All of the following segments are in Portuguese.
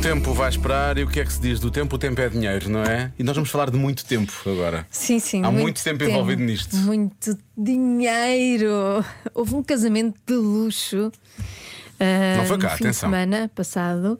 tempo vai esperar e o que é que se diz do tempo? O tempo é dinheiro, não é? E nós vamos falar de muito tempo agora. Sim, sim. Há muito tempo envolvido nisto. Muito dinheiro. Houve um casamento de luxo. Não foi cá, no fim atenção. de semana passado.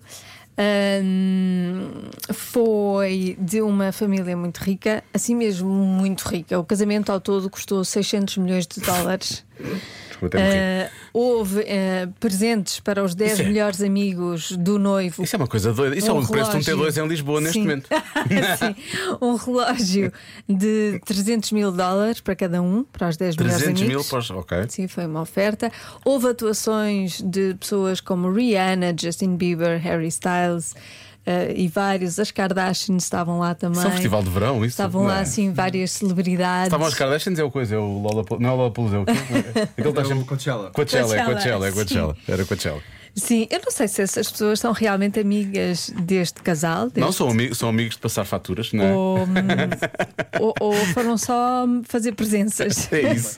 Foi de uma família muito rica, assim mesmo muito rica. O casamento ao todo custou 600 milhões de dólares. Houve presentes para os 10 melhores amigos do noivo. Isso é uma coisa doida. Isso é o preço de um T2 em Lisboa neste momento. Sim, um relógio de 300 mil dólares para cada um, para os 10 melhores 300 amigos. mil, ok. Sim, foi uma oferta. Houve atuações de pessoas como Rihanna, Justin Bieber, Harry Styles. E vários, as Kardashians estavam lá também. Isso é um festival de verão, isso? Estavam lá, assim, várias celebridades. Estavam as Kardashians, é o coisa, é o Lollapalooza. Não é o Lollapalooza, é o quê? Aquele está sempre... Coachella. Coachella. Era Coachella. Sim, eu não sei se essas pessoas são realmente amigas deste casal. Não, são amigos de passar faturas, não é? Ou foram só fazer presenças. É isso.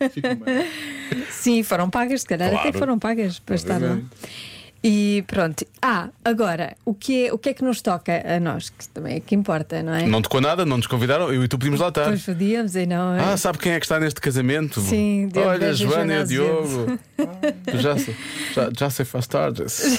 Sim, foram pagas, se calhar Claro. até foram pagas para estar lá. E pronto. Agora, o que é que nos toca a nós? Que também é que importa, não é? Não tocou nada, não nos convidaram, eu e tu podíamos lá estar. Pois podíamos e não é? Sabe quem é que está neste casamento? Sim, Diogo olha, Beja, Joana e o Joana Diogo. Já sei faz tardes.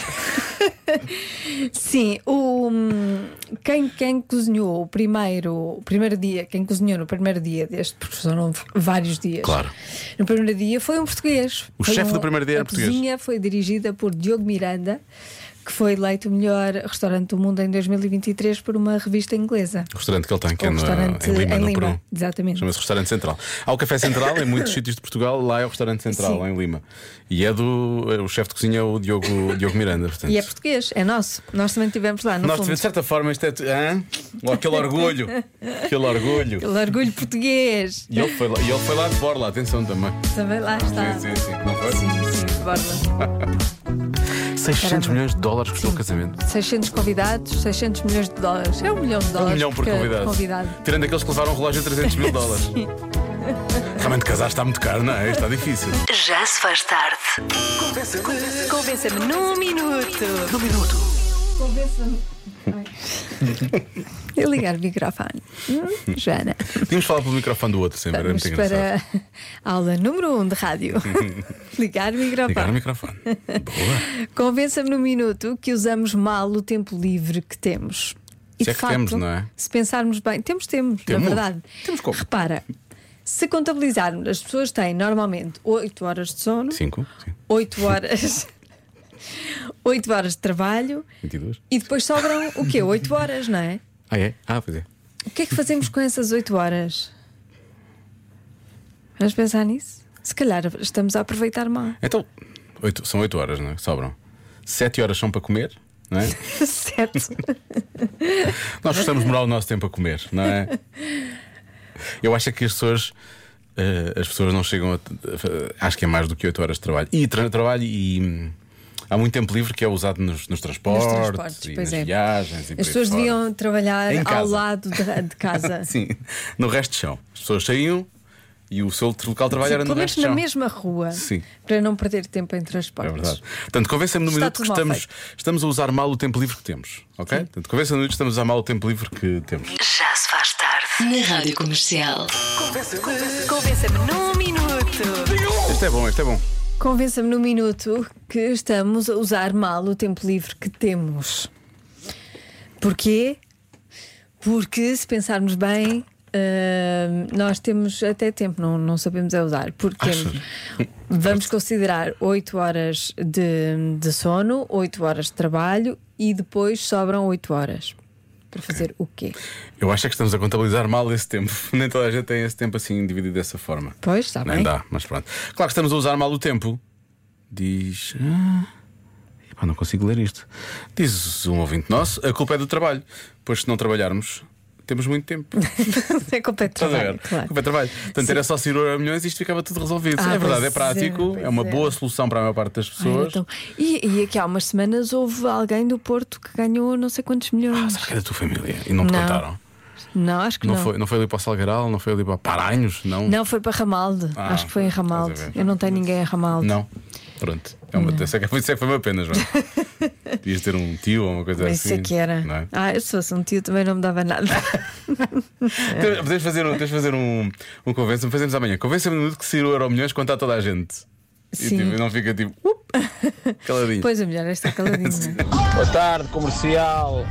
Sim, quem cozinhou o primeiro dia, quem cozinhou no primeiro dia deste, porque foram vários dias. Claro. No primeiro dia foi um português. O chefe do primeiro dia era português. A cozinha foi dirigida por Diogo Miranda, que foi eleito o melhor restaurante do mundo em 2023 por uma revista inglesa. O restaurante que ele tem, que é restaurante em Lima, em no Lima, Peru. exatamente. Chama-se Restaurante Central. Há o Café Central em muitos sítios de Portugal, lá é o Restaurante Central, Sim. em Lima. E o chefe de cozinha é o Diogo Miranda. Portanto. E é português, é nosso. Nós também estivemos lá, no Nós, fundo. de certa forma, isto é. Aquele orgulho. Aquele orgulho. Aquele orgulho português. E ele foi lá de Borla, atenção também. Também lá está. Sim. Não foi? Sim, Borla. 600 milhões de dólares custou o casamento. 600 convidados, 600 milhões de dólares. É $1 milhão de $1 dólares. milhão por convidado. Tirando aqueles que levaram um relógio a 300 mil dólares. Realmente casar está muito caro, não é? Está difícil. Já se faz tarde. Convença-me num minuto. No minuto. Convença-me. Eu ligar o microfone. Joana. Tínhamos falado pelo microfone do outro sempre. Era Vamos muito engraçado. para a aula número 1 de rádio. Ligar o microfone. Ligar o microfone. Boa. Convença-me num minuto que usamos mal o tempo livre que temos. E Se é de que facto, temos, não é? se pensarmos bem, temos, na verdade. Temos como? Repara, se contabilizarmos, as pessoas têm normalmente 8 horas de sono, 5, 8 horas. 8 horas de trabalho 22. e depois sobram o quê? 8 horas, não é? É? Pois é. O que é que fazemos com essas 8 horas? Vamos pensar nisso? Se calhar estamos a aproveitar mal. Então, são 8 horas, não é? Sobram. 7 horas são para comer, não é? Certo. Nós gostamos de demorar o nosso tempo a comer, não é? Eu acho que as pessoas não chegam a. Acho que é mais do que 8 horas de trabalho. E há muito tempo livre que é usado nos transportes e nas viagens. E as pessoas deviam trabalhar ao lado de casa. Sim, no resto de chão. As pessoas saíam e o seu local de trabalho era no resto de chão. Na mesma rua. Sim. Para não perder tempo em transportes. É verdade. Portanto, convença-me no minuto que estamos a usar mal o tempo livre que temos. Ok? Portanto, convença-me no minuto que estamos a usar mal o tempo livre que temos. Já se faz tarde. Na Rádio Comercial. Convença-me num minuto. Este é bom. Convença-me num minuto que estamos a usar mal o tempo livre que temos. Porquê? Porque se pensarmos bem, nós temos até tempo, não sabemos usar. Porque vamos considerar 8 horas de sono, 8 horas de trabalho e depois sobram 8 horas. Para fazer o quê? Eu acho que estamos a contabilizar mal esse tempo. Nem toda a gente tem esse tempo assim dividido dessa forma. Pois, está bem. Nem dá, mas pronto. Claro que estamos a usar mal o tempo. Diz. Não consigo ler isto. Diz um ouvinte nosso: a culpa é do trabalho. Pois se não trabalharmos, temos muito tempo. É culpa de trabalho. Claro. Culpa é trabalho. Portanto, era só ser a milhões e isto ficava tudo resolvido. É verdade, é prático, é uma boa solução para a maior parte das pessoas. Então. E aqui há umas semanas houve alguém do Porto que ganhou não sei quantos milhões. Será que é da tua família? E não te contaram? Não, acho que não. Não foi ali para o Salgueiral, não foi ali para Paranhos, não? Não, foi para Ramalde. Acho que foi em Ramalde. Eu não tenho ninguém em Ramalde. Não. Pronto. Isso é que foi uma pena, João. Devias ter um tio ou uma coisa Mas assim. isso é que era. Não é? Se fosse um tio também não me dava nada. Podemos fazer um convença-me. Fazemos amanhã. Convença-me no minuto que sair o Euromilhões contar a toda a gente. Sim. E não fica tipo caladinho. Pois a mulher está caladinha. Boa tarde, comercial.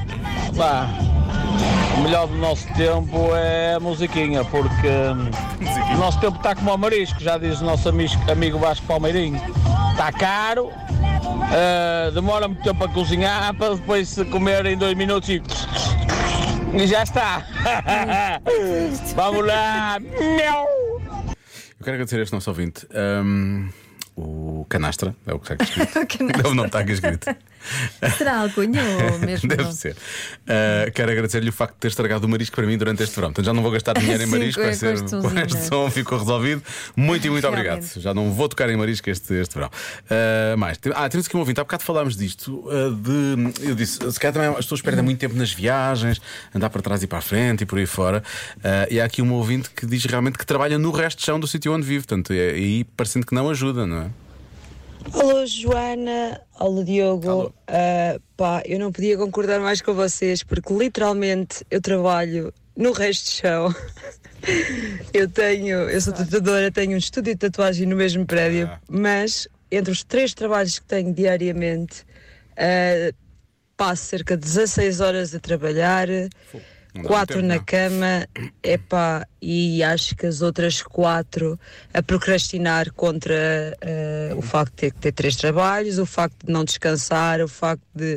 O melhor do nosso tempo é a musiquinha, porque o nosso tempo está como ao marisco, já diz o nosso amigo Vasco Palmeirinho. Está caro, demora muito tempo a cozinhar, para depois se comer em 2 minutos e já está. Vamos lá. Eu quero agradecer a este nosso ouvinte. O Canastra, é o que está aqui escrito. Não está aqui escrito. Será alcunha ou mesmo? Deve ser. Quero agradecer-lhe o facto de ter estragado o marisco para mim durante este verão. Portanto, já não vou gastar dinheiro em Sim, marisco. Vai ser com este som, ficou resolvido. Muito obrigado. Já não vou tocar em marisco este verão. Temos aqui um ouvinte. Há bocado falámos disto. Eu disse, se calhar também as pessoas perdem muito tempo nas viagens, andar para trás e para a frente e por aí fora. E há aqui um ouvinte que diz realmente que trabalha no resto de chão do sítio onde vive. Portanto, aí parecendo que não ajuda, não é? Alô Joana, alô Diogo. Eu não podia concordar mais com vocês, porque literalmente eu trabalho no resto de chão. Eu sou tatuadora, tenho um estúdio de tatuagem no mesmo prédio, mas entre os 3 trabalhos que tenho diariamente, passo cerca de 16 horas a trabalhar, 4 na cama, e acho que as outras 4 a procrastinar contra o facto de ter que ter 3 trabalhos, o facto de não descansar, o facto de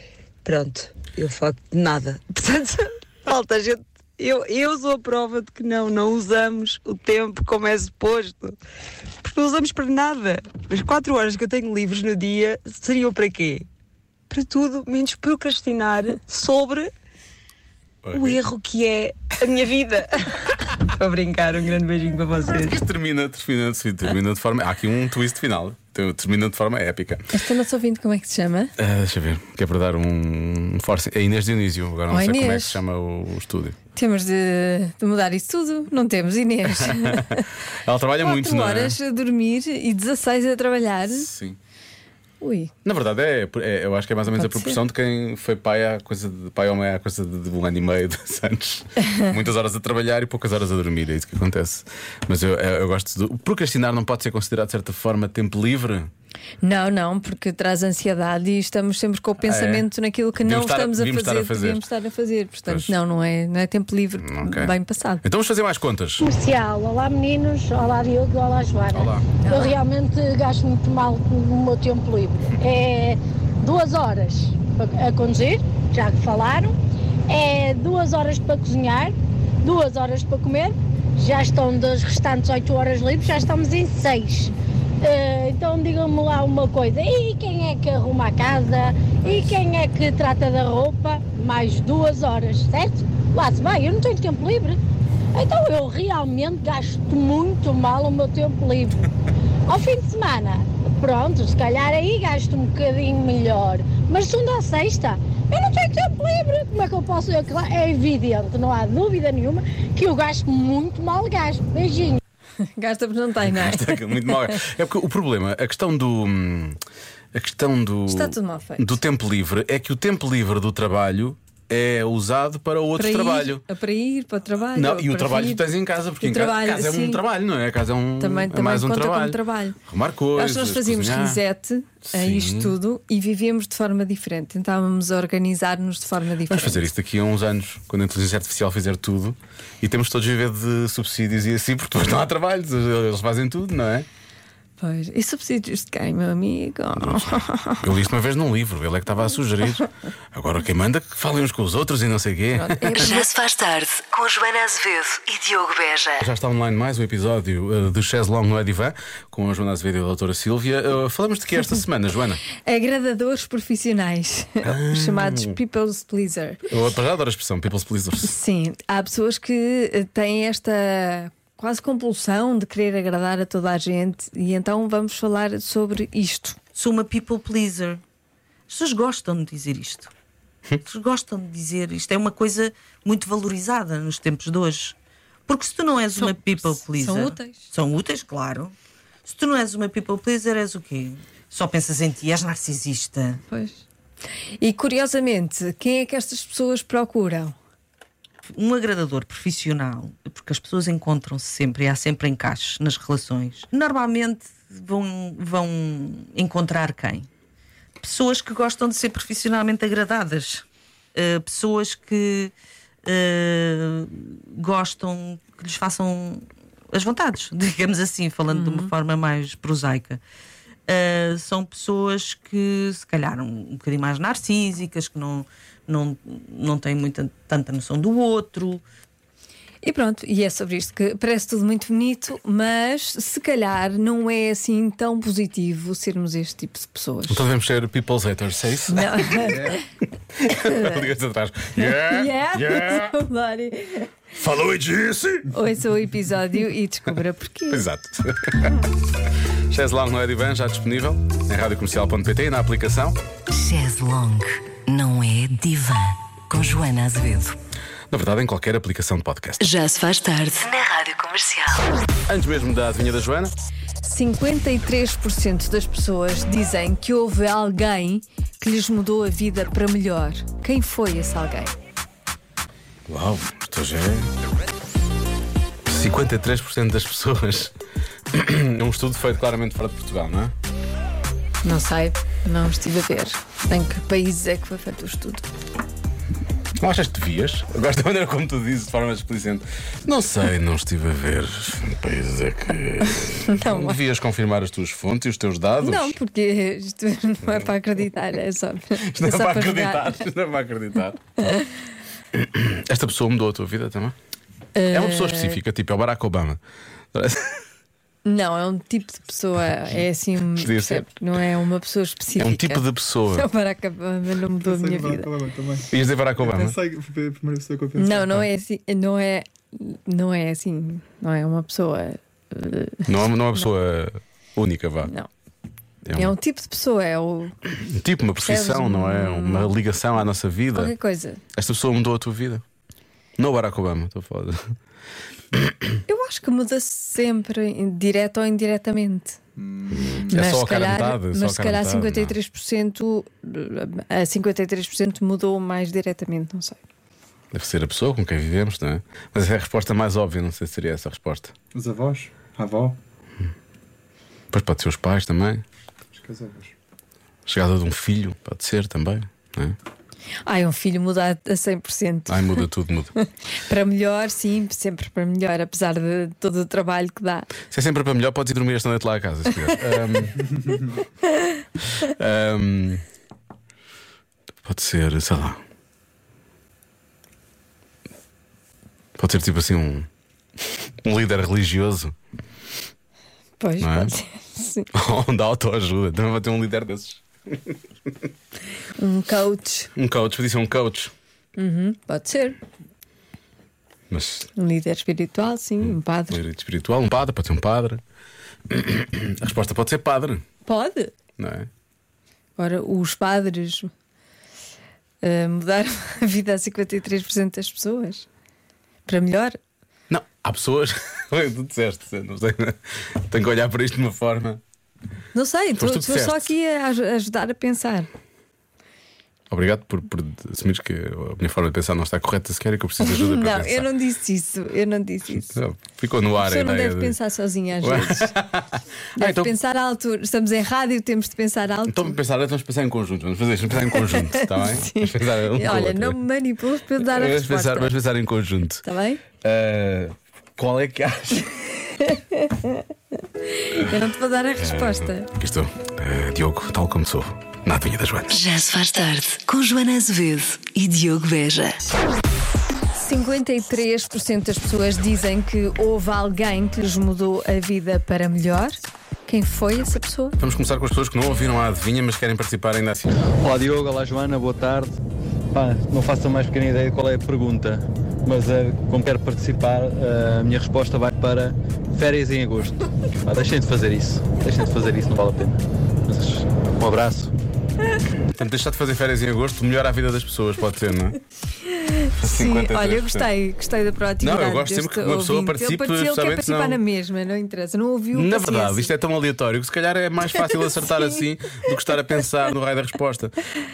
nada. Portanto, falta gente. Eu sou a prova de que não usamos o tempo como é suposto, porque não usamos para nada. As 4 horas que eu tenho livres no dia seriam para quê? Para tudo menos procrastinar sobre o erro que é a minha vida. Estou a brincar, um grande beijinho para vocês. Isto termina de forma. Há aqui um twist final. Termina de forma épica. Este nosso ouvinte, como é que se chama? Deixa eu ver, que é para dar um force. É Inês Dionísio, agora não sei Inês. como é que se chama o estúdio. Temos de mudar isso tudo. Não temos, Inês. Ela trabalha muito, não é? 4 horas a dormir e 16 a trabalhar. Sim. Ui. Na verdade, eu acho que é mais ou menos a proporção de quem foi pai ou mãe há coisa de 1 ano e meio, 2 anos. Muitas horas a trabalhar e poucas horas a dormir, é isso que acontece. Mas eu gosto de. Procrastinar não pode ser considerado de certa forma tempo livre? Não, porque traz ansiedade e estamos sempre com o pensamento naquilo que não estamos a fazer. Devíamos estar a fazer. Portanto, pois. não é tempo livre, bem passado. Então vamos fazer mais contas. Comercial, olá meninos, olá Diogo, olá Joana. Olá. Eu realmente gasto muito mal no meu tempo livre. É 2 horas a conduzir, já que falaram, é 2 horas para cozinhar, 2 horas para comer, já estão das restantes 8 horas livres, já estamos em 6. Então digam-me lá uma coisa, e quem é que arruma a casa? E quem é que trata da roupa? Mais 2 horas, certo? Lá se vai, eu não tenho tempo livre. Então eu realmente gasto muito mal o meu tempo livre. Ao fim de semana, pronto, se calhar aí gasto um bocadinho melhor. Mas segunda a sexta, eu não tenho tempo livre. Como é que eu posso? É evidente, não há dúvida nenhuma que eu gasto muito mal gasto. Beijinho. Gasta porque não tem, não é? Gasta muito mal. É porque o problema, a questão do Está tudo mal feito. do tempo livre é que o tempo livre do trabalho é usado para outro trabalho. Para ir para o trabalho. Não, e o para trabalho vir. que tens em casa, porque O em trabalho, casa é sim. um trabalho, não é? A casa é Também mais um conta trabalho. como trabalho. Arrumar coisas. Acho que nós fazíamos cozinhar. reset a Sim. isto tudo e vivíamos de forma diferente. Tentávamos organizar-nos de forma diferente. Vamos fazer isso daqui a uns anos, quando a inteligência artificial fizer tudo e temos todos a viver de subsídios e assim, porque depois não há trabalhos, eles fazem tudo, não é? Pois. E subsídios de quem, meu amigo? Eu li isto uma vez num livro, ele é que estava a sugerir. Agora quem manda que falem uns com os outros e não sei o quê. Já se faz tarde com Joana Azevedo e Diogo Beja. Já está online mais um episódio de Chaise Longue no Edivan com a Joana Azevedo e a doutora Sílvia. Falamos de que esta semana, Joana? Agradadores profissionais, chamados People's Pleaser. Eu já adoro a expressão People's Pleasers. Sim, há pessoas que têm esta quase compulsão de querer agradar a toda a gente e então vamos falar sobre isto. Sou uma people pleaser. As pessoas gostam de dizer isto. As pessoas gostam de dizer isto. É uma coisa muito valorizada nos tempos de hoje. Porque se tu não és uma people pleaser... São úteis. São úteis, claro. Se tu não és uma people pleaser, és o quê? Só pensas em ti, és narcisista. Pois. E curiosamente, quem é que estas pessoas procuram? Um agradador profissional, porque as pessoas encontram-se sempre e há sempre encaixes nas relações. Normalmente vão encontrar quem? Pessoas que gostam de ser profissionalmente agradadas, pessoas que gostam que lhes façam as vontades, digamos assim, falando de uma forma mais prosaica. São pessoas que se calhar um bocadinho mais narcísicas, que não têm tanta noção do outro. E pronto, e é sobre isto que parece tudo muito bonito, mas se calhar não é assim tão positivo sermos este tipo de pessoas. Então devemos ser people's haters, é isso? Não. Ligas atrás. Yeah. Falou e disse! Ouça o episódio e descubra porquê. Exato. Chaise Longue não é divã, já disponível em radiocomercial.pt e na aplicação. Chaise Longue não é divã, com Joana Azevedo. Na verdade, em qualquer aplicação de podcast. Já se faz tarde na Rádio Comercial. Antes mesmo da adivinha da Joana, 53% das pessoas dizem que houve alguém que lhes mudou a vida para melhor. Quem foi esse alguém? uau, isto já é 53% das pessoas. É um estudo feito claramente fora de Portugal, não é? Não sei, não estive a ver. Em que países é que foi feito o estudo? Não achas que devias? Eu gosto da maneira como tu dizes, de forma explicente. Não sei, não estive a ver. Países é que. Não devias confirmar as tuas fontes e os teus dados? Não, porque isto não é para acreditar, é só. Isto não é para acreditar. Isto não é para acreditar. Esta pessoa mudou a tua vida também? É uma pessoa específica, tipo, é o Barack Obama. Não, é um tipo de pessoa. É assim, percebe? Não é uma pessoa específica. É um tipo de pessoa. O Barack Obama não mudou a minha vida. Ias dizer Barack Obama? Pensei que foi a primeira pessoa que eu pensei. Não é assim. Não é assim. Não é uma pessoa. Não é uma pessoa única, vá. Não. É um tipo de pessoa. É um tipo, uma profissão, não é? Uma ligação à nossa vida. Qualquer coisa. Esta pessoa mudou a tua vida? Não o Barack Obama, estou a falar. Eu acho que muda sempre, direto ou indiretamente. É só a cara metade. Mas se calhar 53%, a 53% mudou mais diretamente, não sei. Deve ser a pessoa com quem vivemos, não é? Mas é a resposta mais óbvia, não sei se seria essa a resposta. Os avós, a avó. Depois pode ser os pais também. Acho que os avós. A chegada de um filho, pode ser também, não é? Um filho muda a 100%. Muda tudo, muda. Para melhor, sim, sempre para melhor, apesar de todo o trabalho que dá. Se é sempre para melhor, podes ir dormir esta noite lá a casa, se quiser. Pode ser, sei lá. Pode ser tipo assim um líder religioso. Pois, não é? pode ser, sim. Ou da autoajuda. Também vai ter um líder desses. Um coach. Podia ser um coach. Pode ser. Mas Um líder espiritual, sim, um padre. um líder espiritual, um padre, pode ser um padre. A resposta pode ser padre, Pode. não é? Ora, os padres mudaram a vida a 53% das pessoas. Para melhor. Não, há pessoas. Tu disseste, não sei. Tenho que olhar para isto de uma forma. Não sei, Pois tu estou só disseste. aqui a ajudar a pensar. Obrigado por assumires que a minha forma de pensar não está correta sequer e que eu preciso de ajuda para Não, pensar. eu não disse isso. Não, ficou no A ar a pessoa não ideia deve de... pensar sozinha às vezes. Deve então- pensar alto. Estamos em rádio, temos de pensar alto. Então vamos pensar em conjunto. Vamos pensar em conjunto, está bem? Sim. Vamos pensar um com o Olha, outro. não me manipules para eu dar a resposta. Vamos pensar em conjunto. Está bem? Qual é que achas? Eu não te vou dar a resposta. Aqui estou, Diogo, tal como sou, na adivinha da Joana. Já se faz tarde com Joana Azevedo e Diogo Beja. 53% das pessoas dizem que houve alguém que lhes mudou a vida para melhor. Quem foi essa pessoa? Vamos começar com as pessoas que não ouviram a adivinha, mas querem participar ainda assim. Olá Diogo, olá Joana, boa tarde. Não faço a mais pequena ideia de qual é a pergunta, mas como quero participar, a minha resposta vai para férias em agosto. Deixem de fazer isso, não vale a pena. Mas, um abraço Portanto, deixar de fazer férias em agosto melhora a vida das pessoas, pode ser, não é? Sim, 53%. olha, eu gostei da proatividade. Não, eu gosto sempre que uma pessoa participe, Ele quer sabendo participar não. na mesma, não interessa, não ouviu. Na paciência. verdade, isto é tão aleatório que se calhar é mais fácil acertar assim do que estar a pensar no raio da resposta.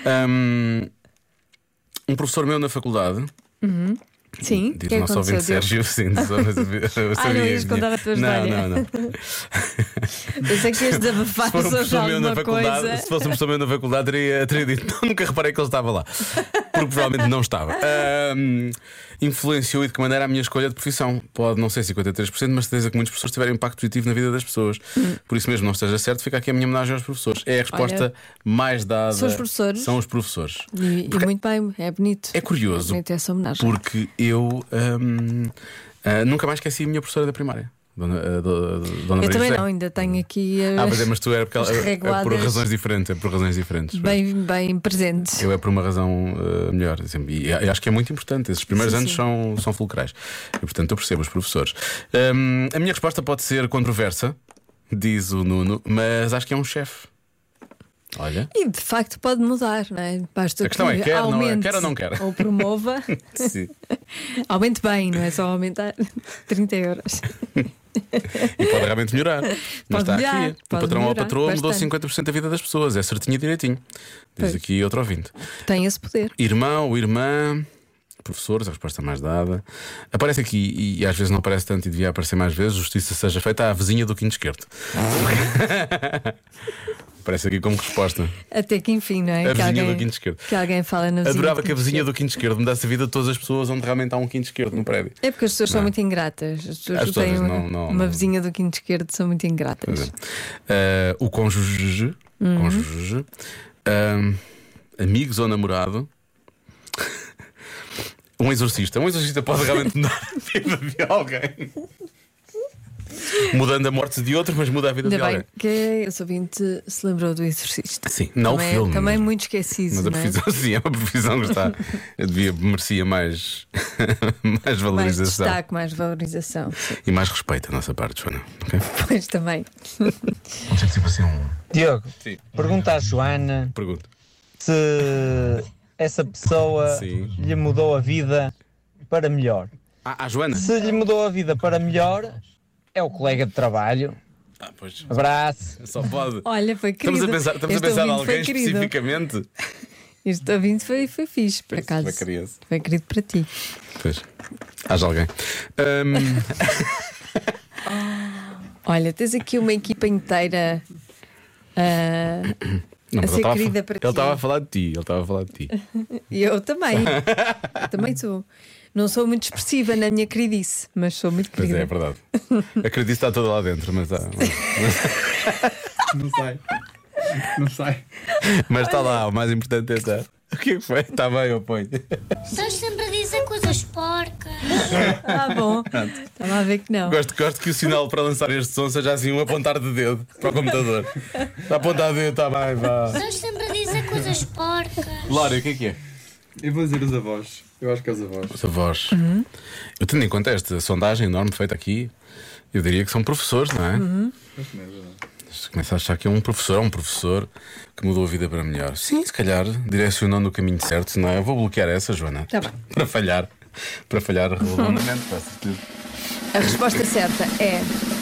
Um professor meu na faculdade. Sim, Diz que o nosso aconteceu? ouvinte Sérgio, sim, eu sabia não ias que contar a tua história. Não. Pensei que ias desabafar Se for um sobre professor meu na alguma faculdade, coisa. se fosse um professor meu na faculdade, teria dito: "Não, nunca reparei que ele estava lá." Porque provavelmente não estava. Influenciou e de que maneira a minha escolha de profissão? Pode não ser 53%, mas certeza que muitas pessoas tiveram impacto positivo na vida das pessoas. Por isso mesmo, não esteja certo, fica aqui a minha homenagem aos professores. É a resposta mais dada. São os professores? São os professores. E muito bem, é bonito. É curioso, É bonito essa homenagem. porque eu nunca mais esqueci a minha professora da primária. Dona Eu Maria também José. não, ainda tenho aqui Mas tu era porque as é por reguadas razões diferentes. É por razões diferentes. bem presentes. Eu é por uma razão melhor. E acho que é muito importante. Esses primeiros anos são fulcrais. E portanto eu percebo os professores. A minha resposta pode ser controversa, diz o Nuno, mas acho que é um chefe. Olha. E de facto pode mudar, não é? Basta A questão que é, quer, aumente não é? Quer ou não quer? ou promova. Sim. Aumente bem, não é só aumentar 30 euros. E pode realmente melhorar. Mas Pode está melhorar, aqui. O pode patrão ou a melhorar patroa mudou bastante. 50% da vida das pessoas. É certinho e direitinho. Diz Pois. aqui outro ouvinte. Tem esse poder. Irmão ou irmã, professores, a resposta mais dada. Aparece aqui, e às vezes não aparece tanto e devia aparecer mais vezes. Justiça seja feita à vizinha do quinto esquerdo. Aparece aqui como resposta. Até que enfim, não é? A vizinha do quinto esquerdo. Que alguém fala na vizinha. Adorava do que a quinto vizinha do esquerdo. quinto esquerdo mudasse a vida de todas as pessoas onde realmente há um quinto esquerdo no prédio. É porque as pessoas são Não. muito ingratas. As pessoas As que têm pessoas uma não. vizinha do quinto esquerdo são muito ingratas. O cônjuge, amigos ou namorado. Um exorcista pode realmente mudar a vida de alguém. Mudando a morte de outro, mas muda a vida Ainda de bem alguém. que esse ouvinte se lembrou do Exorcista. Sim, não também, o filme. Também mas- muito esquecido. Mas a não é? profissão, sim, é uma profissão que está. Merecia mais, mais Mais valorização destaque, mais valorização. Sim. e mais respeito da nossa parte, Joana. Ok? Pois também. Diogo, Sim. pergunta à Joana Pergunta. se essa pessoa Sim. lhe mudou a vida para melhor. A Joana? Se lhe mudou a vida para melhor, é o colega de trabalho. Pois. Abraço. Só pode. Olha, foi querido. Estamos a Este pensar em ouvinte foi alguém querido. especificamente. Este ouvinte foi fixe, por acaso. Uma criança. Foi querido para ti. Pois. Haja alguém. Olha, tens aqui uma equipa inteira Não, a mas ser querida para ti. ele estava a falar de ti. Ele estava a falar de ti. E eu também. Também sou. Não sou muito expressiva na minha queridice, mas sou muito Pois querida. é, é verdade. Acredito que está toda lá dentro, mas Não sai. Não sai. mas está lá. O mais importante é estar. O que é que foi? Está bem, eu ponho. Estás sempre a dizer coisas porcas. Ah, bom. Estava a ver que não. Gosto que o sinal para lançar este som seja assim um apontar de dedo para o computador. Está a apontar de dedo, está bem, vá. Estás sempre a dizer coisas porcas. Lário, o que é? Eu vou dizer os avós. Eu acho que é os avós. Os avós. Eu tendo em conta esta sondagem enorme feita aqui, eu diria que são professores, não é? Acho que não é verdade. Começa a achar que é um professor que mudou a vida para melhor. Sim, se calhar direcionou no caminho certo, não é? Eu vou bloquear essa, Joana. Tá bem. Para falhar redondamente, com certeza. A resposta certa é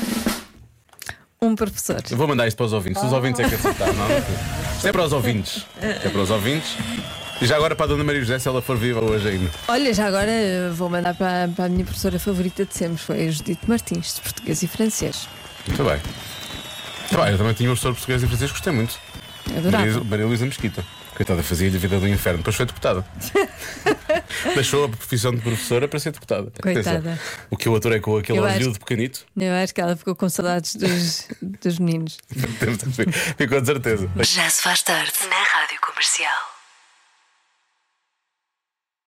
um professor. Eu vou mandar isto para os ouvintes. Os ouvintes é que acertaram, não? Isto é para os ouvintes. É para os ouvintes. E já agora para a Dona Maria José, se ela for viva hoje ainda. Olha, já agora vou mandar para a minha professora favorita de sempre, foi a Judite Martins, de português e francês. Muito bem. Tá bem, eu também tinha um professor português e francês, gostei muito. Adorava. Maria Luísa Mesquita. Coitada, fazia-lhe a vida do inferno. Depois foi deputada. Deixou a profissão de professora para ser deputada. Coitada. Atenção, o que eu aturei com aquele Eu acho- olho de pequenito. Eu acho que ela ficou com saudades dos meninos. Ficou de certeza. Já se faz tarde na Rádio Comercial.